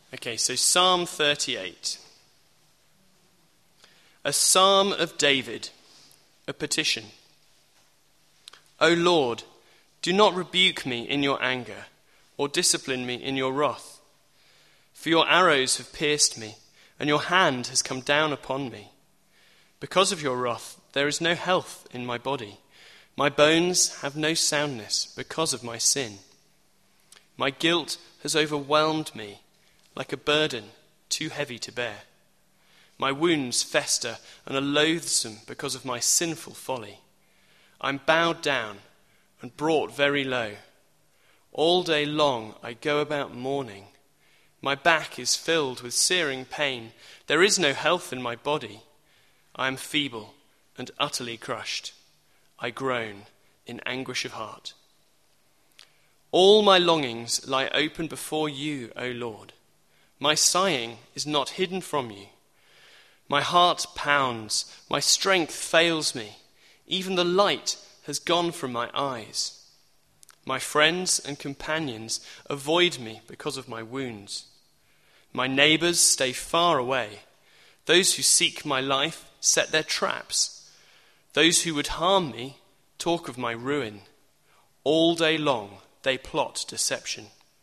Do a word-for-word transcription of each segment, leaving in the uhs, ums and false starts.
Okay, so Psalm thirty-eight. A psalm of David, a petition. O Lord, do not rebuke me in your anger, or discipline me in your wrath. For your arrows have pierced me, and your hand has come down upon me. Because of your wrath, there is no health in my body. My bones have no soundness because of my sin. My guilt has overwhelmed me like a burden too heavy to bear. My wounds fester and are loathsome because of my sinful folly. I'm bowed down and brought very low. All day long I go about mourning. My back is filled with searing pain. There is no health in my body. I am feeble and utterly crushed. I groan in anguish of heart. All my longings lie open before you, O Lord. My sighing is not hidden from you. My heart pounds, my strength fails me. Even the light has gone from my eyes. My friends and companions avoid me because of my wounds. My neighbors stay far away. Those who seek my life set their traps. Those who would harm me talk of my ruin. All day long they plot deception.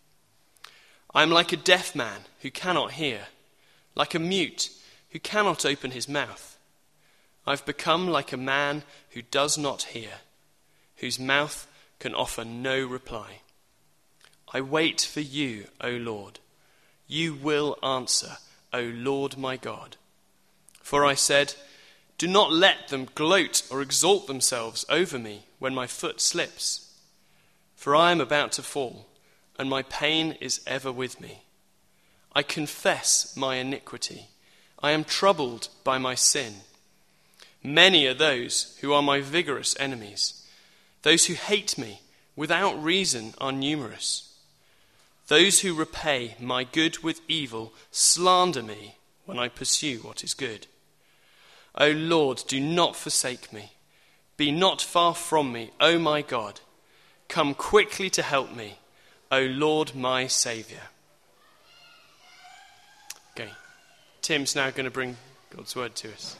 I am like a deaf man who cannot hear, like a mute who cannot open his mouth. I've become like a man who does not hear, whose mouth can offer no reply. I wait for you, O Lord. You will answer, O Lord my God. For I said, do not let them gloat or exalt themselves over me when my foot slips. For I am about to fall, and my pain is ever with me. I confess my iniquity. I am troubled by my sin. Many are those who are my vigorous enemies. Those who hate me without reason are numerous. Those who repay my good with evil slander me when I pursue what is good. O Lord, do not forsake me. Be not far from me, O my God. Come quickly to help me, O Lord my Saviour. Okay, Tim's now going to bring God's word to us.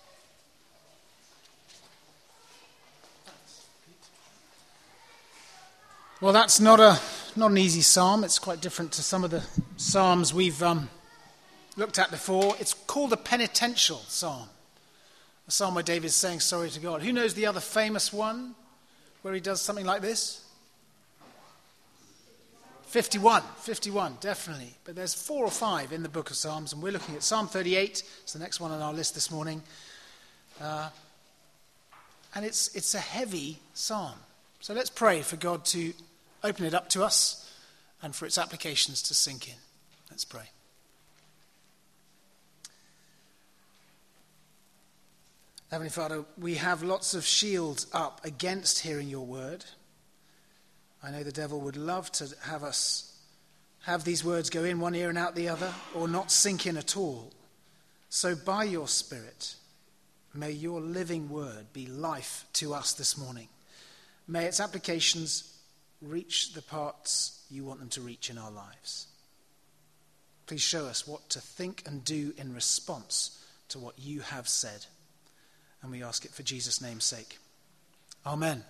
Well, that's not a not an easy psalm. It's quite different to some of the psalms we've um, looked at before. It's called a penitential psalm, a psalm where David's saying sorry to God. Who knows the other famous one where he does something like this? fifty-one, fifty-one, definitely. But there's four or five in the book of Psalms, and we're looking at Psalm thirty-eight. It's the next one on our list this morning. Uh, and it's it's a heavy psalm. So let's pray for God to open it up to us and for its applications to sink in. Let's pray. Heavenly Father, we have lots of shields up against hearing your word. I know the devil would love to have us have these words go in one ear and out the other, or not sink in at all. So by your Spirit, may your living word be life to us this morning. May its applications reach the parts you want them to reach in our lives. Please show us what to think and do in response to what you have said. And we ask it for Jesus' name's sake. Amen.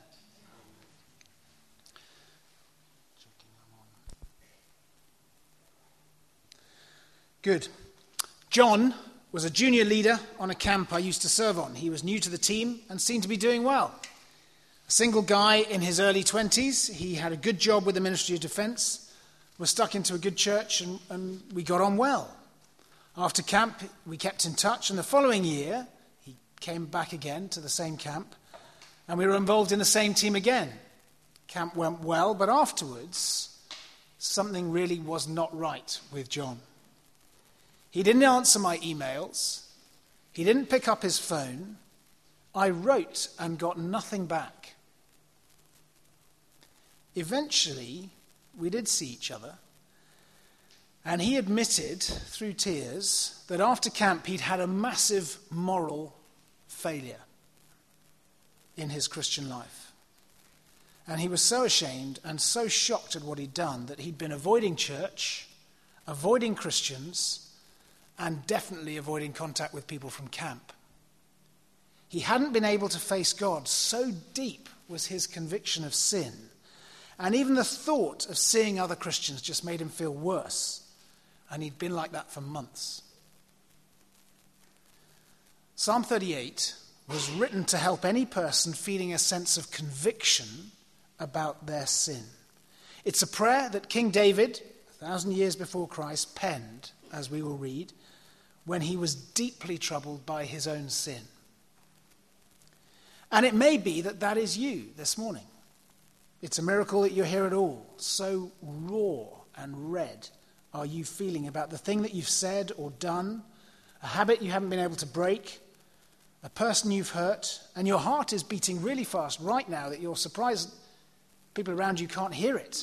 Good. John was a junior leader on a camp I used to serve on. He was new to the team and seemed to be doing well. A single guy in his early twenties, he had a good job with the Ministry of Defence, was stuck into a good church, and, and we got on well. After camp, we kept in touch, and the following year, he came back again to the same camp, and we were involved in the same team again. Camp went well, but afterwards, something really was not right with John. He didn't answer my emails. He didn't pick up his phone. I wrote and got nothing back. Eventually, we did see each other, and he admitted through tears that after camp he'd had a massive moral failure in his Christian life. And he was so ashamed and so shocked at what he'd done that he'd been avoiding church avoiding Christians, and definitely avoiding contact with people from camp. He hadn't been able to face God. So deep was his conviction of sin. And even the thought of seeing other Christians just made him feel worse. And he'd been like that for months. Psalm thirty-eight was written to help any person feeling a sense of conviction about their sin. It's a prayer that King David, a thousand years before Christ, penned, as we will read, when he was deeply troubled by his own sin. And it may be that that is you this morning. It's a miracle that you're here at all. So raw and red are you feeling about the thing that you've said or done, a habit you haven't been able to break, a person you've hurt, and your heart is beating really fast right now that you're surprised people around you can't hear it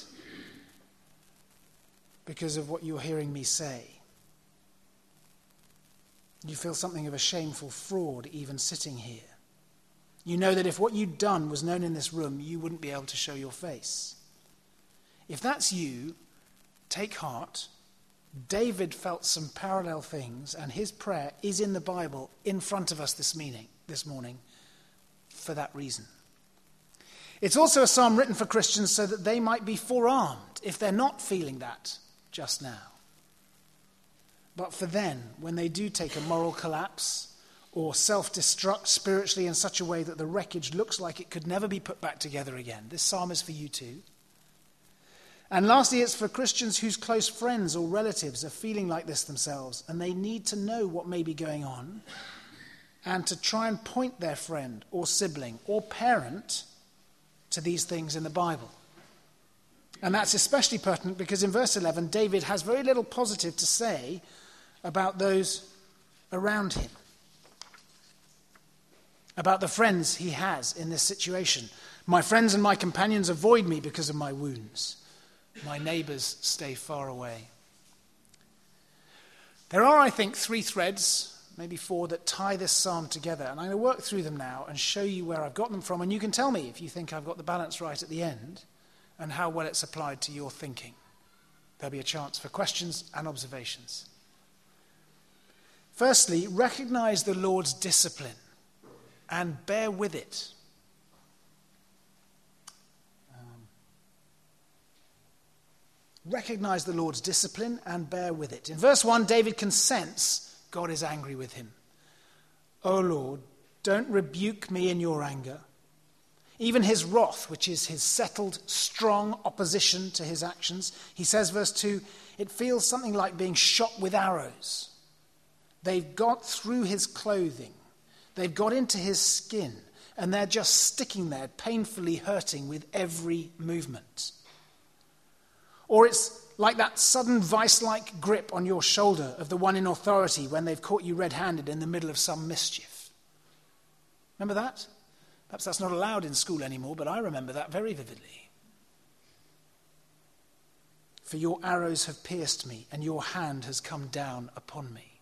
because of what you're hearing me say. You feel something of a shameful fraud even sitting here. You know that if what you'd done was known in this room, you wouldn't be able to show your face. If that's you, take heart. David felt some parallel things, and his prayer is in the Bible in front of us this meaning, this morning for that reason. It's also a psalm written for Christians so that they might be forearmed if they're not feeling that just now. But for then, when they do take a moral collapse or self-destruct spiritually in such a way that the wreckage looks like it could never be put back together again, this psalm is for you too. And lastly, it's for Christians whose close friends or relatives are feeling like this themselves, and they need to know what may be going on and to try and point their friend or sibling or parent to these things in the Bible. And that's especially pertinent because in verse eleven, David has very little positive to say about those around him, about the friends he has in this situation. My friends and my companions avoid me because of my wounds. My neighbors stay far away. There are, I think, three threads, maybe four, that tie this psalm together. And I'm going to work through them now and show you where I've got them from. And you can tell me if you think I've got the balance right at the end and how well it's applied to your thinking. There'll be a chance for questions and observations. Firstly, recognize the Lord's discipline and bear with it. Recognize the Lord's discipline and bear with it. In verse one, David can sense God is angry with him. O Lord, don't rebuke me in your anger. Even his wrath, which is his settled, strong opposition to his actions. He says, verse two, it feels something like being shot with arrows. They've got through his clothing. They've got into his skin. And they're just sticking there, painfully hurting with every movement. Or it's like that sudden vice-like grip on your shoulder of the one in authority when they've caught you red-handed in the middle of some mischief. Remember that? Perhaps that's not allowed in school anymore, but I remember that very vividly. For your arrows have pierced me, and your hand has come down upon me.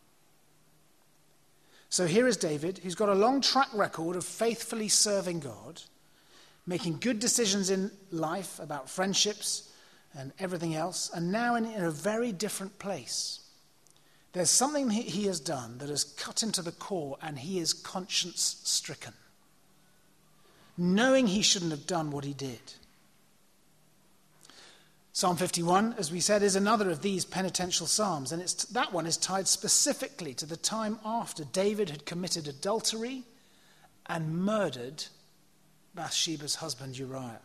So here is David, who's got a long track record of faithfully serving God, making good decisions in life about friendships and everything else, and now in, in a very different place. There's something he, he has done that has cut into the core, and he is conscience-stricken, knowing he shouldn't have done what he did. Psalm fifty-one, as we said, is another of these penitential psalms, and it's, that one is tied specifically to the time after David had committed adultery and murdered Bathsheba's husband Uriah.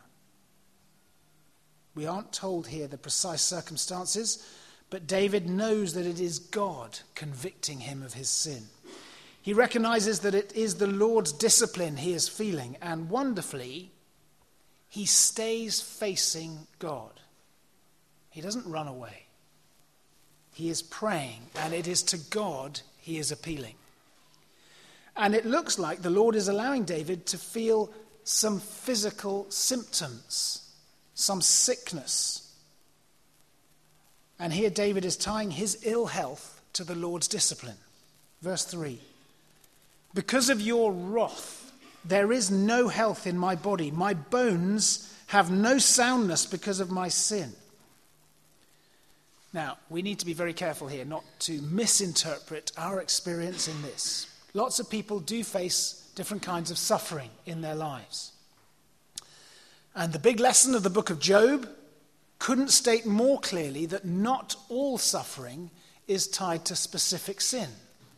We aren't told here the precise circumstances, but David knows that it is God convicting him of his sin. He recognizes that it is the Lord's discipline he is feeling, and wonderfully, he stays facing God. He doesn't run away. He is praying, and it is to God he is appealing. And it looks like the Lord is allowing David to feel some physical symptoms, some sickness. And here David is tying his ill health to the Lord's discipline. Verse three. Because of your wrath, there is no health in my body. My bones have no soundness because of my sin. Now, we need to be very careful here not to misinterpret our experience in this. Lots of people do face different kinds of suffering in their lives. And the big lesson of the book of Job couldn't state more clearly that not all suffering is tied to specific sin.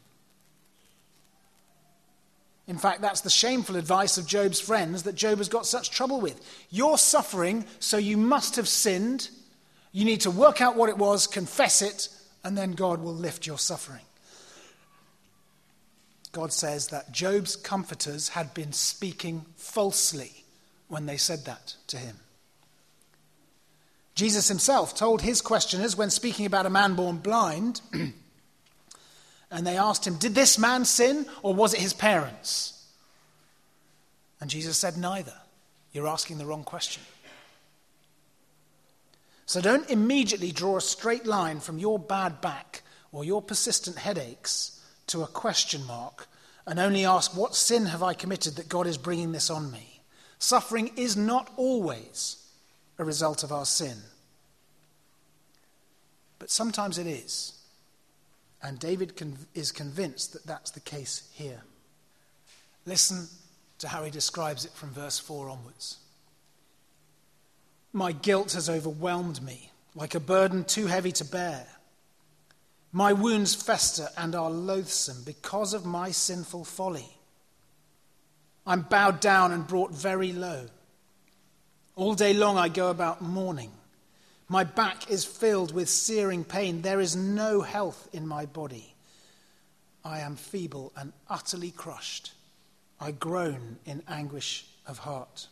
In fact, that's the shameful advice of Job's friends that Job has got such trouble with. You're suffering, so you must have sinned. You need to work out what it was, confess it, and then God will lift your suffering. God says that Job's comforters had been speaking falsely when they said that to him. Jesus himself told his questioners when speaking about a man born blind, and they asked him, did this man sin or was it his parents? And Jesus said, neither. You're asking the wrong question. So don't immediately draw a straight line from your bad back or your persistent headaches to a question mark and only ask, what sin have I committed that God is bringing this on me? Suffering is not always a result of our sin. But sometimes it is. And David con- is convinced that that's the case here. Listen to how he describes it from verse four onwards. My guilt has overwhelmed me, like a burden too heavy to bear. My wounds fester and are loathsome because of my sinful folly. I'm bowed down and brought very low. All day long I go about mourning. My back is filled with searing pain. There is no health in my body. I am feeble and utterly crushed. I groan in anguish of heart.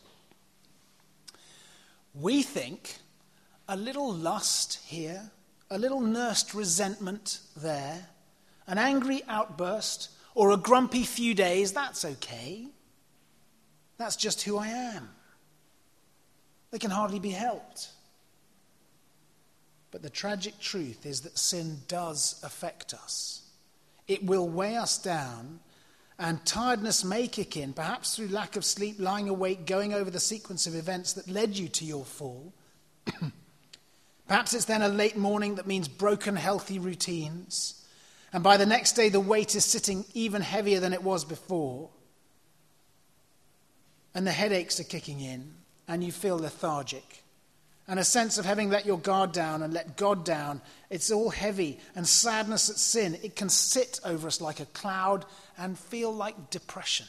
We think a little lust here, a little nursed resentment there, an angry outburst, or a grumpy few days, that's okay. That's just who I am. They can hardly be helped. But the tragic truth is that sin does affect us. It will weigh us down, and tiredness may kick in, perhaps through lack of sleep, lying awake, going over the sequence of events that led you to your fall. Perhaps it's then a late morning that means broken, healthy routines. And by the next day, the weight is sitting even heavier than it was before. And the headaches are kicking in, and you feel lethargic. And a sense of having let your guard down and let God down, it's all heavy. And sadness at sin, it can sit over us like a cloud and feel like depression.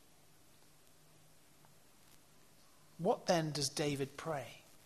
What then does David pray?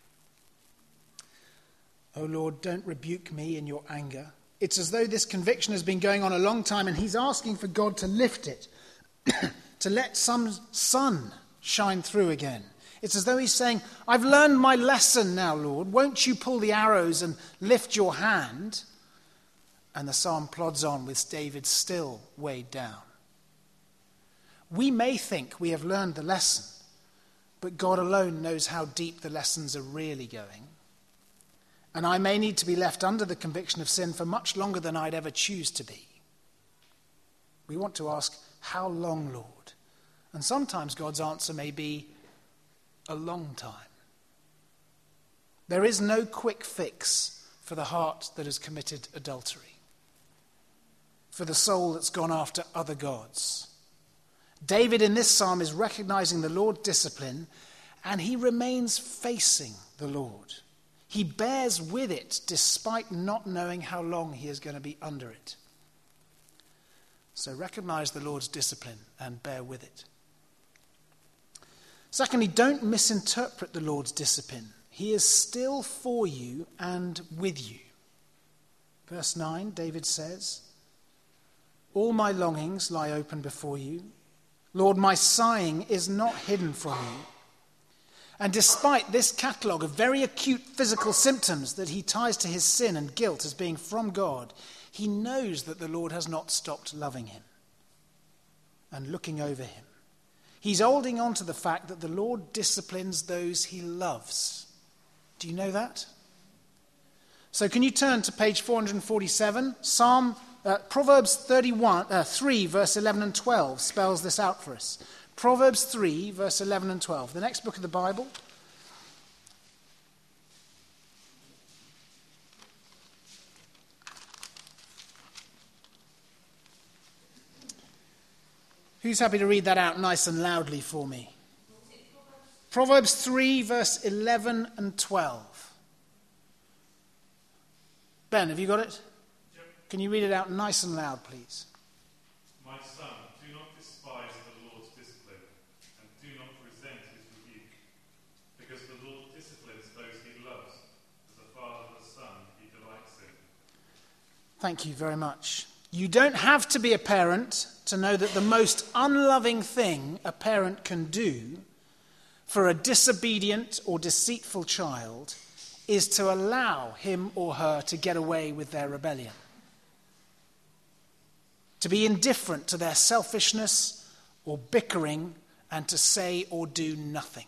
Oh Lord, don't rebuke me in your anger. It's as though this conviction has been going on a long time and he's asking for God to lift it, to let some sun shine through again. It's as though he's saying, I've learned my lesson now, Lord. Won't you pull the arrows and lift your hand? And the psalm plods on with David still weighed down. We may think we have learned the lesson, but God alone knows how deep the lessons are really going. And I may need to be left under the conviction of sin for much longer than I'd ever choose to be. We want to ask, how long, Lord? And sometimes God's answer may be, a long time. There is no quick fix for the heart that has committed adultery, for the soul that's gone after other gods. David in this psalm is recognizing the Lord's discipline, and he remains facing the Lord. He bears with it despite not knowing how long he is going to be under it. So recognize the Lord's discipline and bear with it. Secondly, don't misinterpret the Lord's discipline. He is still for you and with you. Verse nine, David says, all my longings lie open before you. Lord, my sighing is not hidden from you. And despite this catalogue of very acute physical symptoms that he ties to his sin and guilt as being from God, he knows that the Lord has not stopped loving him and looking over him. He's holding on to the fact that the Lord disciplines those he loves. Do you know that? So can you turn to page four forty-seven? Psalm, uh, Proverbs thirty-one, uh, three, verse eleven and twelve spells this out for us. Proverbs three, verse eleven and twelve. The next book of the Bible. Who's happy to read that out nice and loudly for me? Proverbs three, verse eleven and twelve. Ben, have you got it? Yep. Can you read it out nice and loud, please? My son, do not despise the Lord's discipline, and do not resent his rebuke, because the Lord disciplines those he loves, as a father the son he delights in. Thank you very much. You don't have to be a parent to know that the most unloving thing a parent can do for a disobedient or deceitful child is to allow him or her to get away with their rebellion. To be indifferent to their selfishness or bickering and to say or do nothing.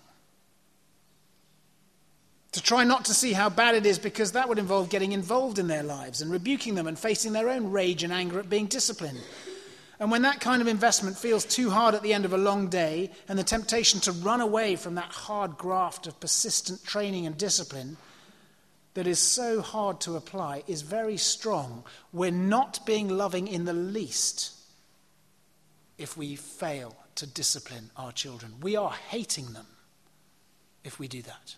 To try not to see how bad it is because that would involve getting involved in their lives and rebuking them and facing their own rage and anger at being disciplined. And when that kind of investment feels too hard at the end of a long day and the temptation to run away from that hard graft of persistent training and discipline that is so hard to apply is very strong, we're not being loving in the least if we fail to discipline our children. We are hating them if we do that.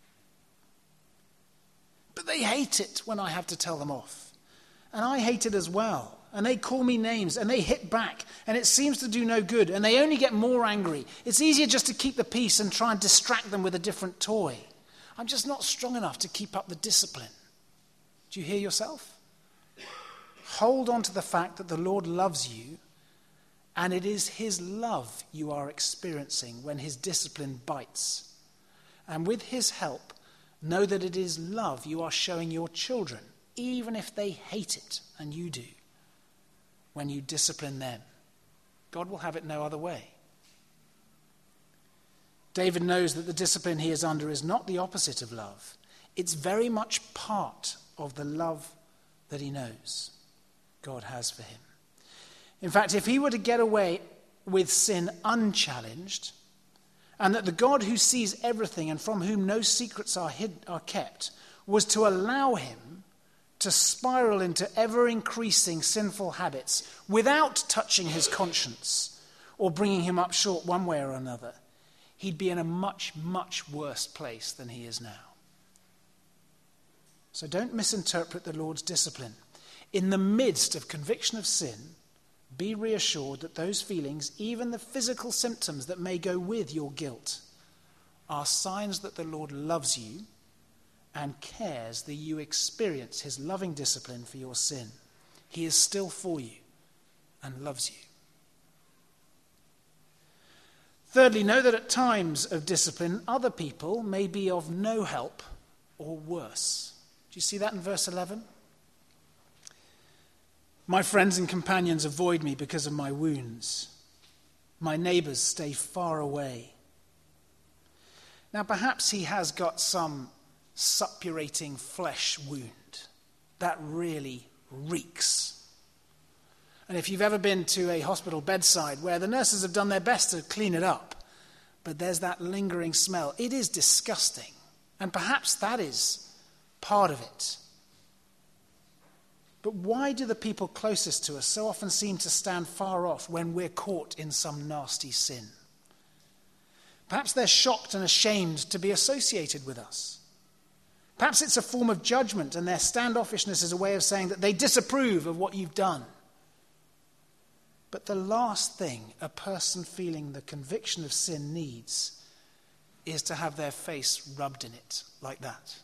But they hate it when I have to tell them off. And I hate it as well. And they call me names, and they hit back, and it seems to do no good, and they only get more angry. It's easier just to keep the peace and try and distract them with a different toy. I'm just not strong enough to keep up the discipline. Do you hear yourself? Hold on to the fact that the Lord loves you, and it is his love you are experiencing when his discipline bites. And with his help, know that it is love you are showing your children, even if they hate it, and you do. When you discipline them, God will have it no other way. David knows that the discipline he is under is not the opposite of love. It's very much part of the love that he knows God has for him. In fact, if he were to get away with sin unchallenged, and that the God who sees everything and from whom no secrets are hid, are kept, was to allow him to spiral into ever-increasing sinful habits without touching his conscience or bringing him up short one way or another, he'd be in a much, much worse place than he is now. So don't misinterpret the Lord's discipline. In the midst of conviction of sin, be reassured that those feelings, even the physical symptoms that may go with your guilt, are signs that the Lord loves you and cares that you experience his loving discipline for your sin. He is still for you and loves you. Thirdly, know that at times of discipline, other people may be of no help or worse. Do you see that in verse eleven? My friends and companions avoid me because of my wounds. My neighbors stay far away. Now, perhaps he has got some suppurating flesh wound that really reeks. And if you've ever been to a hospital bedside where the nurses have done their best to clean it up, but there's that lingering smell, it is disgusting. And perhaps that is part of it. But why do the people closest to us so often seem to stand far off when we're caught in some nasty sin? Perhaps they're shocked and ashamed to be associated with us. Perhaps it's a form of judgment, and their standoffishness is a way of saying that they disapprove of what you've done. But the last thing a person feeling the conviction of sin needs is to have their face rubbed in it like that,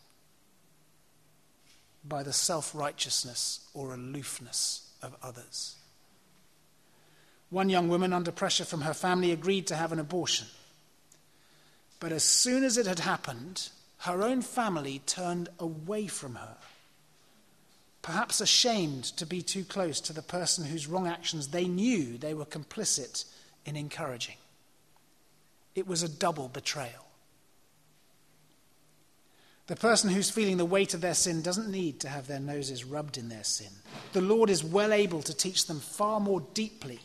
by the self-righteousness or aloofness of others. One young woman, under pressure from her family, agreed to have an abortion. But as soon as it had happened, her own family turned away from her, perhaps ashamed to be too close to the person whose wrong actions they knew they were complicit in encouraging. It was a double betrayal. The person who's feeling the weight of their sin doesn't need to have their noses rubbed in their sin. The Lord is well able to teach them far more deeply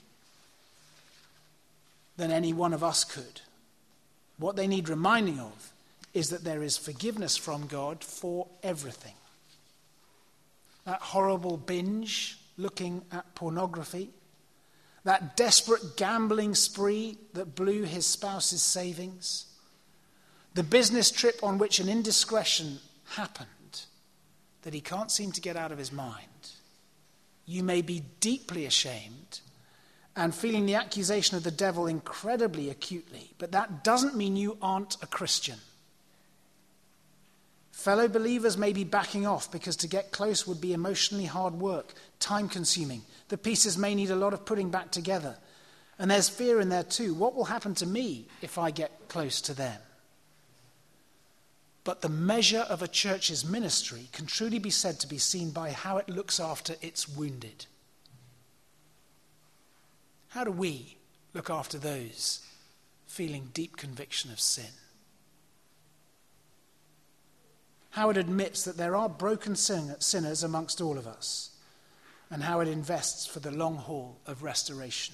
than any one of us could. What they need reminding of is that there is forgiveness from God for everything. That horrible binge looking at pornography, that desperate gambling spree that blew his spouse's savings, the business trip on which an indiscretion happened that he can't seem to get out of his mind. You may be deeply ashamed and feeling the accusation of the devil incredibly acutely, but that doesn't mean you aren't a Christian. Fellow believers may be backing off because to get close would be emotionally hard work, time-consuming. The pieces may need a lot of putting back together. And there's fear in there too. What will happen to me if I get close to them? But the measure of a church's ministry can truly be said to be seen by how it looks after its wounded. How do we look after those feeling deep conviction of sin? How it admits that there are broken sin- sinners amongst all of us, and how it invests for the long haul of restoration.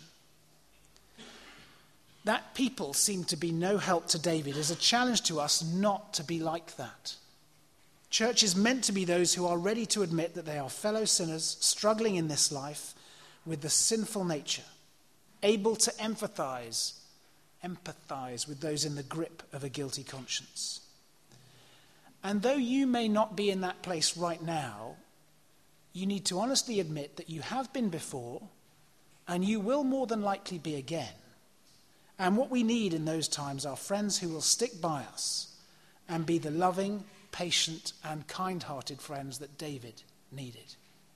That people seem to be no help to David is a challenge to us not to be like that. Church is meant to be those who are ready to admit that they are fellow sinners struggling in this life with the sinful nature, able to empathize, empathize with those in the grip of a guilty conscience. And though you may not be in that place right now, you need to honestly admit that you have been before and you will more than likely be again. And what we need in those times are friends who will stick by us and be the loving, patient, and kind-hearted friends that David needed.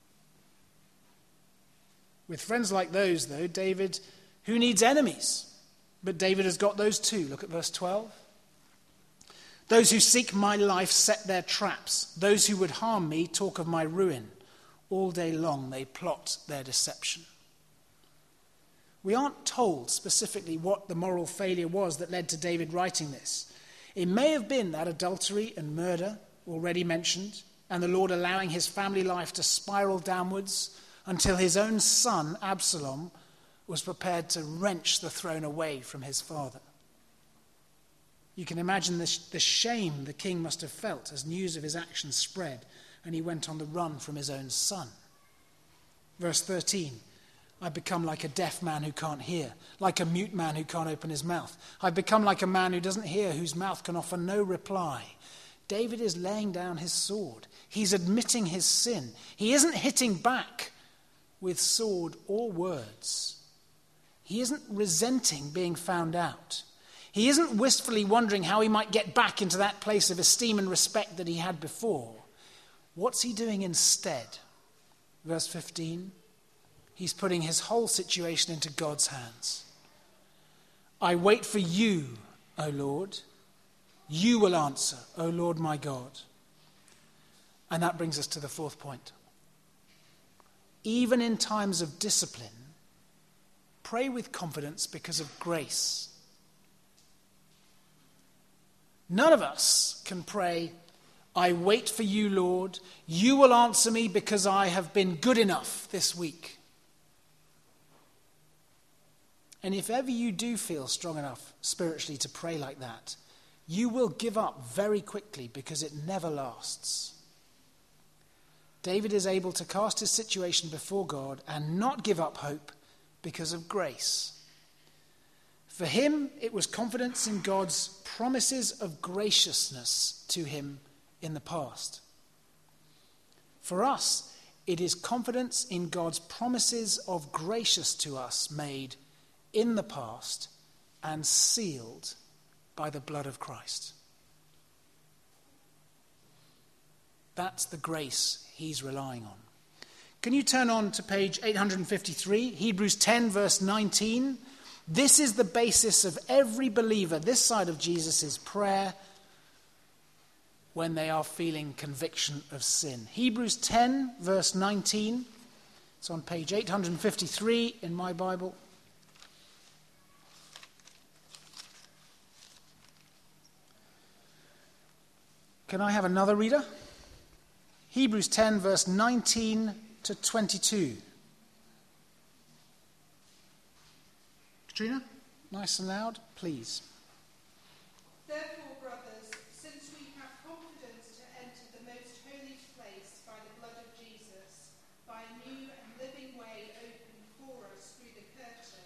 With friends like those, though, David, who needs enemies? But David has got those too. Look at verse twelve. Those who seek my life set their traps. Those who would harm me talk of my ruin. All day long they plot their deception. We aren't told specifically what the moral failure was that led to David writing this. It may have been that adultery and murder, already mentioned, and the Lord allowing his family life to spiral downwards until his own son, Absalom, was prepared to wrench the throne away from his father. You can imagine the, sh- the shame the king must have felt as news of his actions spread and he went on the run from his own son. Verse thirteen, I've become like a deaf man who can't hear, like a mute man who can't open his mouth. I've become like a man who doesn't hear, whose mouth can offer no reply. David is laying down his sword. He's admitting his sin. He isn't hitting back with sword or words. He isn't resenting being found out. He isn't wistfully wondering how he might get back into that place of esteem and respect that he had before. What's he doing instead? Verse fifteen, he's putting his whole situation into God's hands. I wait for you, O Lord. You will answer, O Lord my God. And that brings us to the fourth point. Even in times of discipline, pray with confidence because of grace. None of us can pray, I wait for you, Lord. You will answer me because I have been good enough this week. And if ever you do feel strong enough spiritually to pray like that, you will give up very quickly because it never lasts. David is able to cast his situation before God and not give up hope because of grace. For him, it was confidence in God's promises of graciousness to him in the past. For us, it is confidence in God's promises of gracious to us made in the past and sealed by the blood of Christ. That's the grace he's relying on. Can you turn on to page eight hundred fifty-three, Hebrews ten, verse nineteen? This is the basis of every believer this side of Jesus' prayer when they are feeling conviction of sin. Hebrews ten, verse nineteen. It's on page eight hundred fifty-three in my Bible. Can I have another reader? Hebrews ten, verse nineteen to twenty-two. Katrina, nice and loud, please. Therefore, brothers, since we have confidence to enter the most holy place by the blood of Jesus, by a new and living way opened for us through the curtain,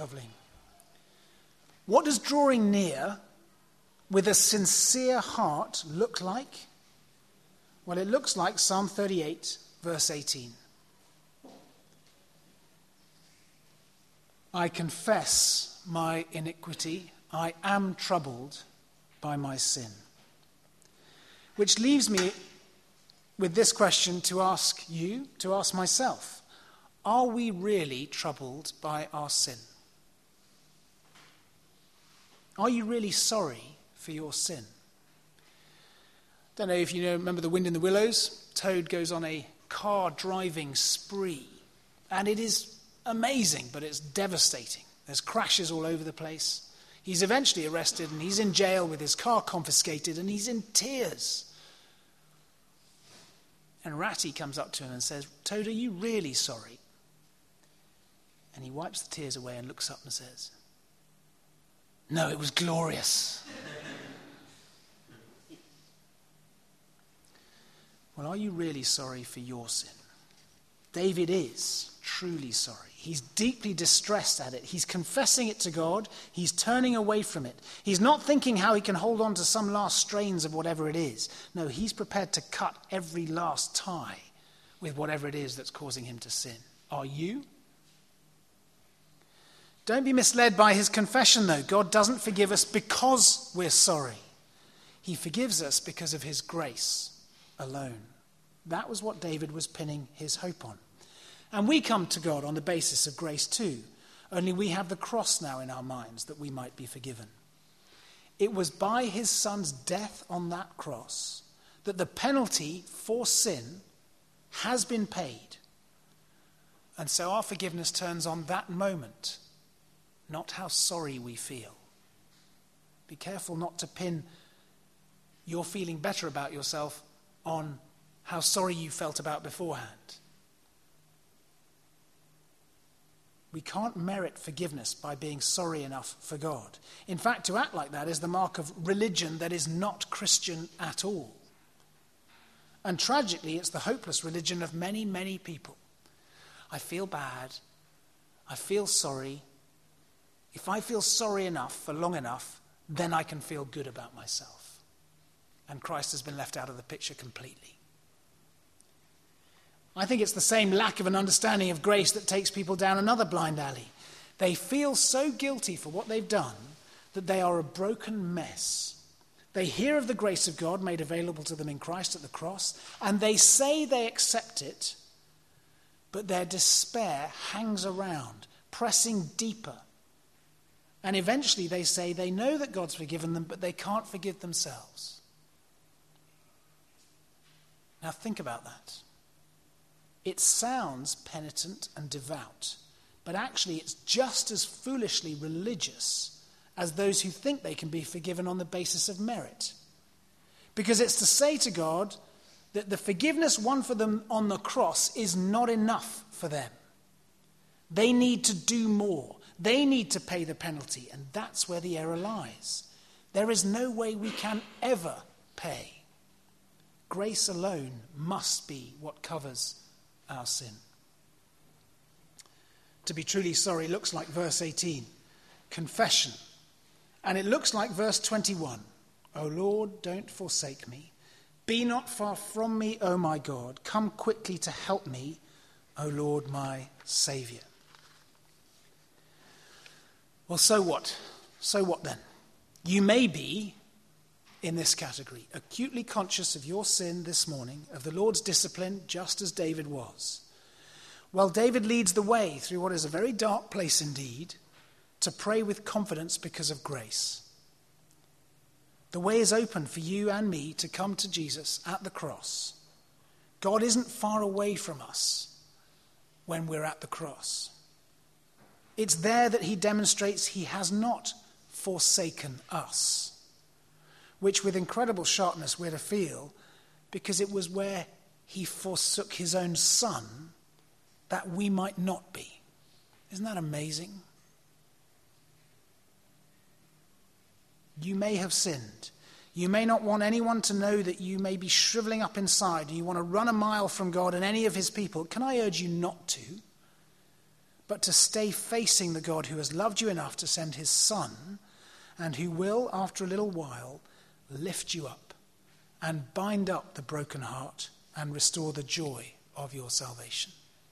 Lovely. What does drawing near with a sincere heart look like? Well, it looks like Psalm thirty-eight, verse eighteen. I confess my iniquity. I am troubled by my sin. Which leaves me with this question to ask you, to ask myself. Are we really troubled by our sin? Are you really sorry for your sin? Don't know if you know, remember The Wind in the Willows? Toad goes on a car driving spree. And it is amazing, but it's devastating. There's crashes all over the place. He's eventually arrested and he's in jail with his car confiscated and he's in tears. And Ratty comes up to him and says, Toad, are you really sorry? And he wipes the tears away and looks up and says, no, it was glorious. Well, are you really sorry for your sin? David is truly sorry. He's deeply distressed at it. He's confessing it to God. He's turning away from it. He's not thinking how he can hold on to some last strains of whatever it is. No, he's prepared to cut every last tie with whatever it is that's causing him to sin. Are you? Don't be misled by his confession, though. God doesn't forgive us because we're sorry. He forgives us because of his grace alone. That was what David was pinning his hope on. And we come to God on the basis of grace too, only we have the cross now in our minds that we might be forgiven. It was by his son's death on that cross that the penalty for sin has been paid. And so our forgiveness turns on that moment, not how sorry we feel. Be careful not to pin your feeling better about yourself on how sorry you felt about beforehand. We can't merit forgiveness by being sorry enough for God. In fact, to act like that is the mark of religion that is not Christian at all. And tragically, it's the hopeless religion of many, many people. I feel bad. I feel sorry. If I feel sorry enough for long enough, then I can feel good about myself. And Christ has been left out of the picture completely. I think it's the same lack of an understanding of grace that takes people down another blind alley. They feel so guilty for what they've done that they are a broken mess. They hear of the grace of God made available to them in Christ at the cross, and they say they accept it, but their despair hangs around, pressing deeper. And eventually they say they know that God's forgiven them, but they can't forgive themselves. Now think about that. It sounds penitent and devout, but actually it's just as foolishly religious as those who think they can be forgiven on the basis of merit. Because it's to say to God that the forgiveness won for them on the cross is not enough for them. They need to do more. They need to pay the penalty, and that's where the error lies. There is no way we can ever pay. Grace alone must be what covers our sin. To be truly sorry looks like verse eighteen, confession. And it looks like verse twenty-one, O Lord, don't forsake me. Be not far from me, O my God. Come quickly to help me, O Lord, my Saviour. Well, so what? So what then? You may be in this category, acutely conscious of your sin this morning, of the Lord's discipline, just as David was. Well, David leads the way through what is a very dark place indeed, to pray with confidence because of grace. The way is open for you and me to come to Jesus at the cross. God isn't far away from us when we're at the cross. It's there that he demonstrates he has not forsaken us, which with incredible sharpness we're to feel, because it was where he forsook his own son that we might not be. Isn't that amazing? You may have sinned. You may not want anyone to know that you may be shriveling up inside. You want to run a mile from God and any of his people. Can I urge you not to? but to stay facing the God who has loved you enough to send his Son, and who will, after a little while, lift you up and bind up the broken heart and restore the joy of your salvation.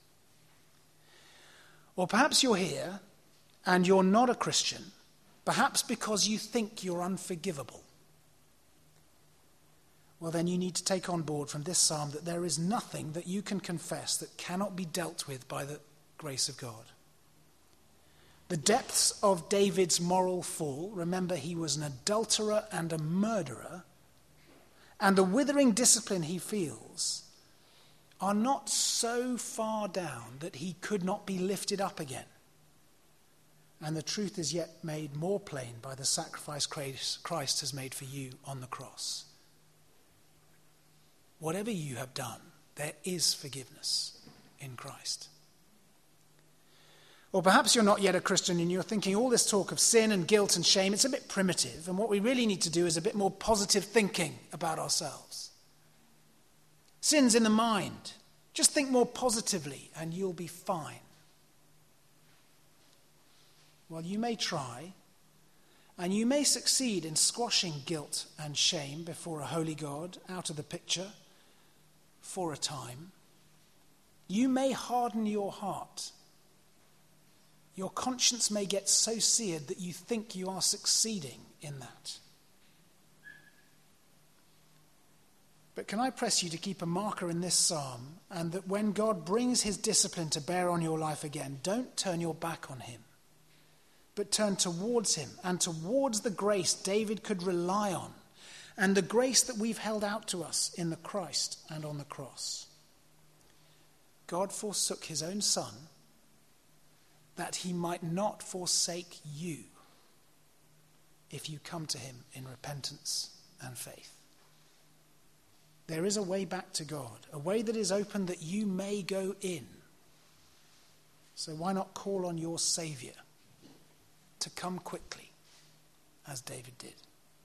Or perhaps you're here and you're not a Christian, perhaps because you think you're unforgivable. Well, then you need to take on board from this psalm that there is nothing that you can confess that cannot be dealt with by the grace of God. The depths of David's moral fall, remember he was an adulterer and a murderer, and the withering discipline he feels are not so far down that he could not be lifted up again. And the truth is yet made more plain by the sacrifice Christ has made for you on the cross. Whatever you have done, there is forgiveness in Christ. Or perhaps you're not yet a Christian and you're thinking all this talk of sin and guilt and shame, it's a bit primitive, and what we really need to do is a bit more positive thinking about ourselves. Sin's in the mind. Just think more positively and you'll be fine. Well, you may try, and you may succeed in squashing guilt and shame before a holy God out of the picture for a time. You may harden your heart. Your conscience may get so seared that you think you are succeeding in that. But can I press you to keep a marker in this psalm, and that when God brings his discipline to bear on your life again, don't turn your back on him, but turn towards him and towards the grace David could rely on, and the grace that we've held out to us in the Christ and on the cross. God forsook his own Son that he might not forsake you if you come to him in repentance and faith. There is a way back to God, a way that is open that you may go in. So why not call on your Saviour to come quickly, as David did?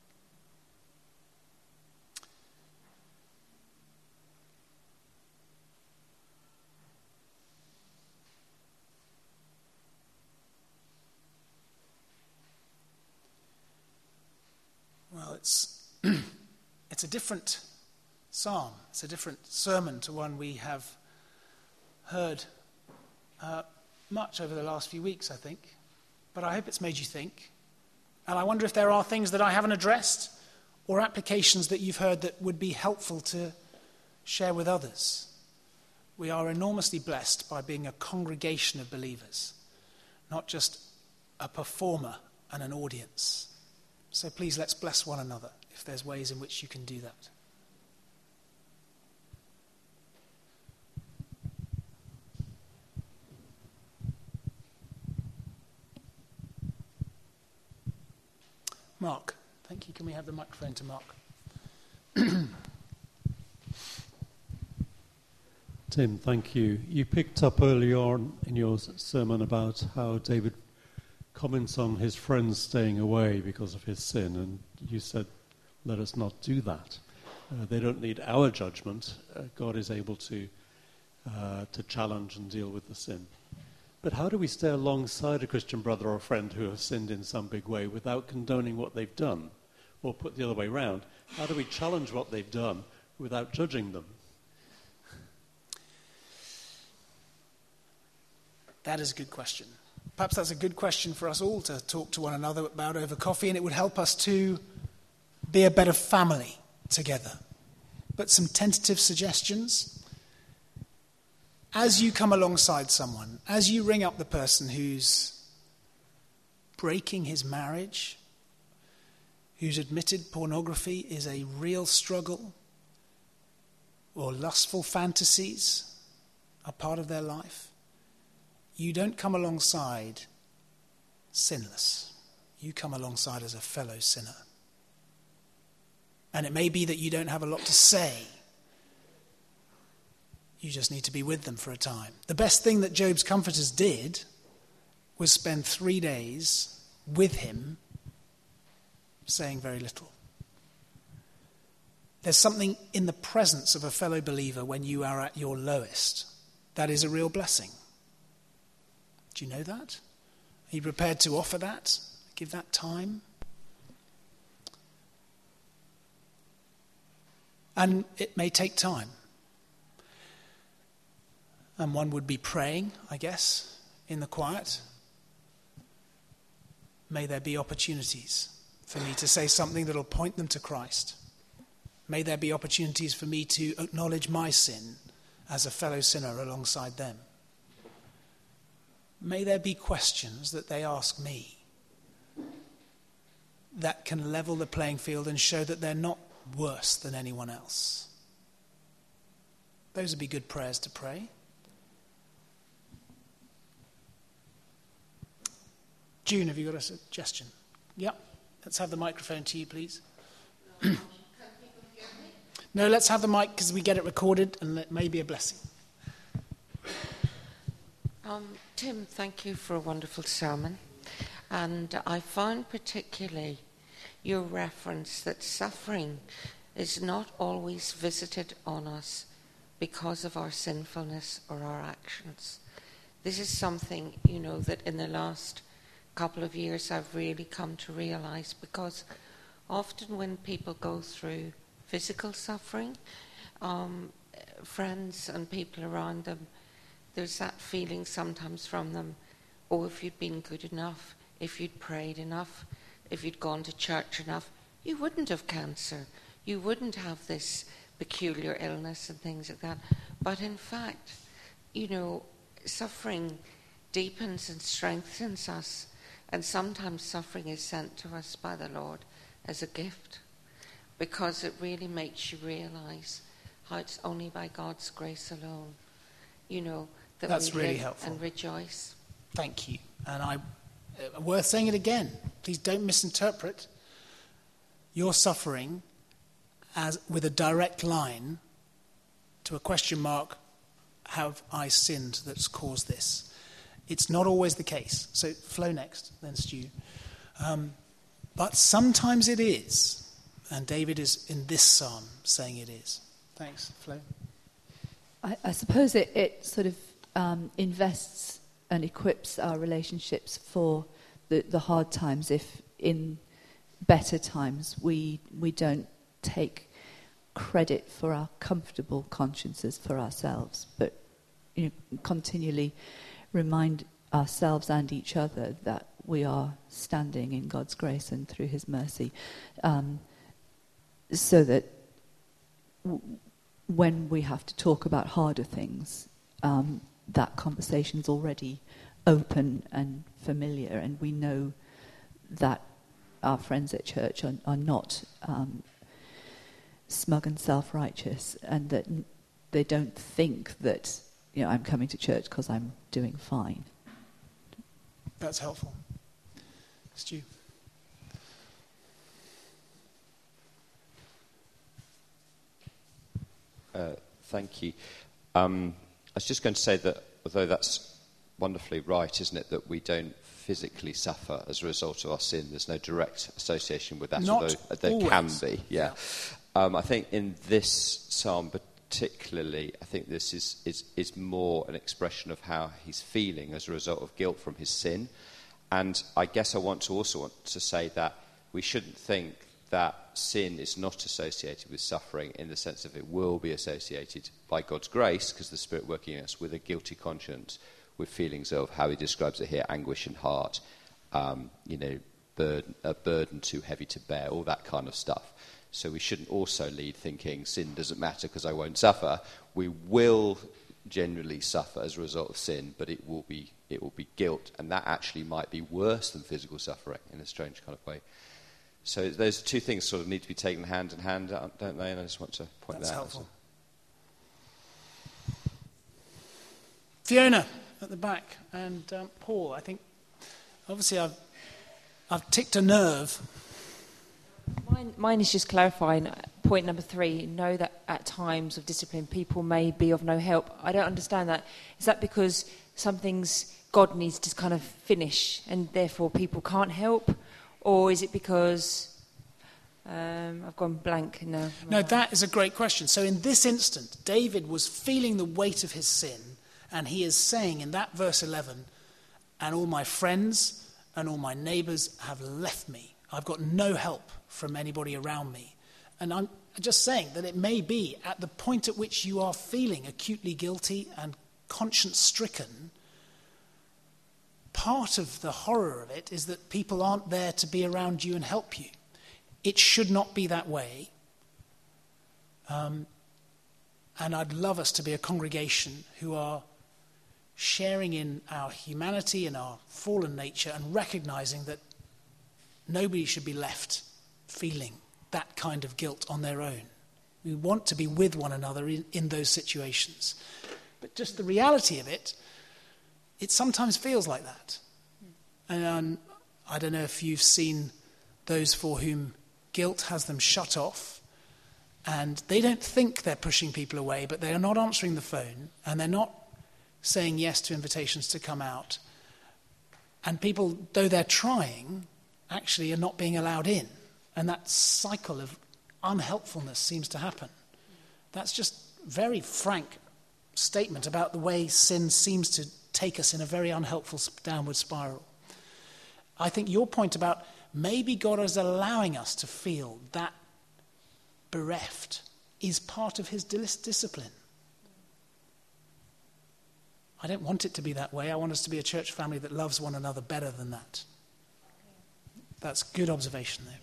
Well, it's it's a different psalm. It's a different sermon to one we have heard uh, much over the last few weeks, I think. But I hope it's made you think. And I wonder if there are things that I haven't addressed or applications that you've heard that would be helpful to share with others. We are enormously blessed by being a congregation of believers, not just a performer and an audience. So please, let's bless one another if there's ways in which you can do that. Mark, thank you. Can we have the microphone to Mark? Tim, thank you. You picked up early on in your sermon about how David comments on his friends staying away because of his sin, and you said, let us not do that. Uh, they don't need our judgment. Uh, God is able to uh, to challenge and deal with the sin. But how do we stay alongside a Christian brother or friend who has sinned in some big way without condoning what they've done? Or put the other way round, how do we challenge what they've done without judging them? That is a good question. Perhaps that's a good question for us all to talk to one another about over coffee, and it would help us to be a better family together. But some tentative suggestions. As you come alongside someone, as you ring up the person who's breaking his marriage, who's admitted pornography is a real struggle, or lustful fantasies are part of their life, you don't come alongside sinless. You come alongside as a fellow sinner. And it may be that you don't have a lot to say. You just need to be with them for a time. The best thing that Job's comforters did was spend three days with him, saying very little. There's something in the presence of a fellow believer when you are at your lowest. That is a real blessing. Do you know that? Are you prepared to offer that? Give that time? And it may take time. And one would be praying, I guess, in the quiet. May there be opportunities for me to say something that will point them to Christ. May there be opportunities for me to acknowledge my sin as a fellow sinner alongside them. May there be questions that they ask me that can level the playing field and show that they're not worse than anyone else. Those would be good prayers to pray. June, have you got a suggestion? Yep. Let's have the microphone to you, please. No, let's have the mic because we get it recorded and it may be a blessing. Um, Tim, thank you for a wonderful sermon. And I found particularly your reference that suffering is not always visited on us because of our sinfulness or our actions. This is something, you know, that in the last couple of years I've really come to realize, because often when people go through physical suffering, um, friends and people around them, there's that feeling sometimes from them, oh, if you'd been good enough, if you'd prayed enough, if you'd gone to church enough, you wouldn't have cancer. You wouldn't have this peculiar illness and things like that. But in fact, you know, suffering deepens and strengthens us. And sometimes suffering is sent to us by the Lord as a gift, because it really makes you realize how it's only by God's grace alone, you know, that That's we really live helpful. and rejoice. Thank you. And I, uh, worth saying it again. Please don't misinterpret your suffering as with a direct line to a question mark, have I sinned that's caused this? It's not always the case. So Flo next, then Stu. Um, but sometimes it is. And David is in this psalm saying it is. Thanks, Flo. I, I suppose it, it sort of um, invests and equips our relationships for the, the hard times if in better times we we don't take credit for our comfortable consciences for ourselves, but you know, continually remind ourselves and each other that we are standing in God's grace and through his mercy, um, so that w- when we have to talk about harder things, um, that conversation's already open and familiar, and we know that our friends at church are, are not um, smug and self-righteous, and that n- they don't think that, you know, I'm coming to church because I'm doing fine. That's helpful. Stu. Uh, thank you. Um, I was just going to say that although that's wonderfully right, isn't it, that we don't physically suffer as a result of our sin. There's no direct association with that, Not although there always. can be. Yeah. yeah. Um, I think in this psalm particularly, I think this is, is, is more an expression of how he's feeling as a result of guilt from his sin. And I guess I want to also want to say that we shouldn't think that sin is not associated with suffering in the sense of it will be associated by God's grace, because the Spirit working in us, with a guilty conscience, with feelings of, how he describes it here, anguish and heart, um, you know, burden, a burden too heavy to bear, all that kind of stuff. So we shouldn't also lead thinking sin doesn't matter because I won't suffer. We will generally suffer as a result of sin, but it will be it will be guilt, and that actually might be worse than physical suffering in a strange kind of way. So those two things sort of need to be taken hand in hand, don't they? And I just want to point That's that out. helpful. Fiona at the back, and um, Paul. I think obviously I've I've ticked a nerve. Mine, mine is just clarifying point number three. Know that at times of discipline, people may be of no help. I don't understand that. Is that because some things God needs to kind of finish, and therefore people can't help, or is it because um, I've gone blank now? No, that is a great question. So in this instant, David was feeling the weight of his sin, and he is saying in that verse eleven, and all my friends and all my neighbours have left me. I've got no help from anybody around me. And I'm just saying that it may be at the point at which you are feeling acutely guilty and conscience-stricken, part of the horror of it is that people aren't there to be around you and help you. It should not be that way. Um, and I'd love us to be a congregation who are sharing in our humanity and our fallen nature and recognizing that nobody should be left feeling that kind of guilt on their own. We want to be with one another in, in those situations. But just the reality of it, it sometimes feels like that. And um, I don't know if you've seen those for whom guilt has them shut off, and they don't think they're pushing people away, but they are not answering the phone, and they're not saying yes to invitations to come out. And people, though they're trying, actually are not being allowed in. And that cycle of unhelpfulness seems to happen. That's just very frank statement about the way sin seems to take us in a very unhelpful downward spiral. I think your point about maybe God is allowing us to feel that bereft is part of his dis- discipline. I don't want it to be that way. I want us to be a church family that loves one another better than that. That's good observation there.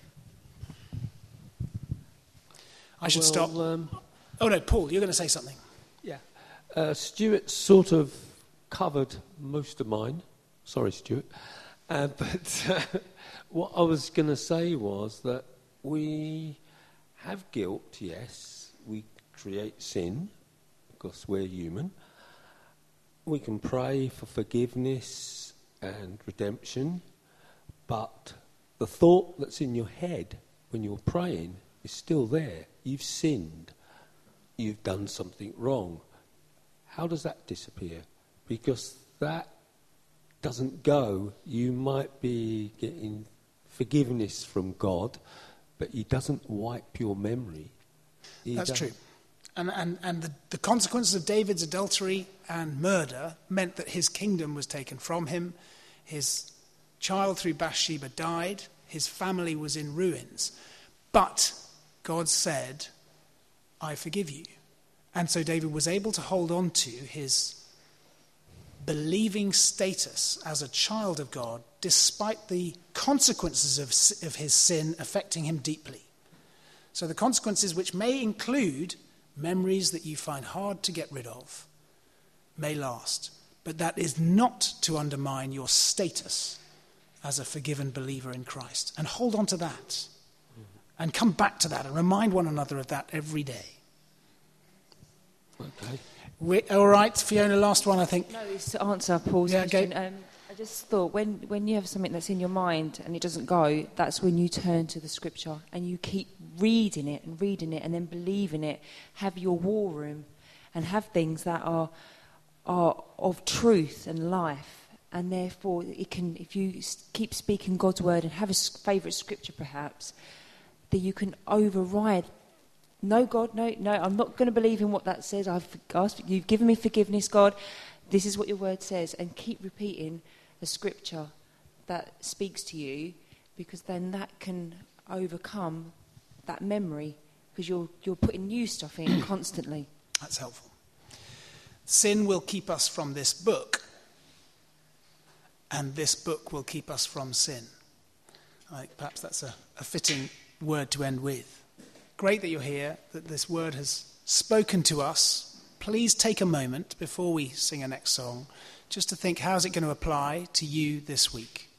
I should well, stop. Um, oh no, Paul, you're going to say something. Yeah. Uh, Stuart sort of covered most of mine. Sorry, Stuart. Uh, but uh, what I was going to say was that we have guilt, yes. We create sin because we're human. We can pray for forgiveness and redemption, but the thought that's in your head when you're praying is still there. You've sinned. You've done something wrong. How does that disappear? Because that doesn't go. You might be getting forgiveness from God, but he doesn't wipe your memory. He That's doesn't. true. And, and, and the, the consequences of David's adultery and murder meant that his kingdom was taken from him. His child through Bathsheba died. His family was in ruins. But God said, I forgive you. And so David was able to hold on to his believing status as a child of God, despite the consequences of, of his sin affecting him deeply. So the consequences, which may include memories that you find hard to get rid of, may last. But that is not to undermine your status as a forgiven believer in Christ. And hold on to that. And come back to that and remind one another of that every day. Okay. We're, all right, Fiona, last one, I think. No, it's to answer Paul's Yeah, question. okay. Um, I just thought when, when you have something that's in your mind and it doesn't go, that's when you turn to the scripture and you keep reading it and reading it and then believing it. Have your war room and have things that are are of truth and life. And therefore, it can, if you keep speaking God's word and have a favourite scripture perhaps, that you can override. No, God, no, no, I'm not going to believe in what that says. I've asked, you've given me forgiveness, God. This is what your word says. And keep repeating a scripture that speaks to you, because then that can overcome that memory, because you're, you're putting new stuff in constantly. That's helpful. Sin will keep us from this book, and this book will keep us from sin. I think perhaps that's a, a fitting word to end with. Great that you're here, that this word has spoken to us. Please take a moment before we sing our next song just to think, how's it going to apply to you this week?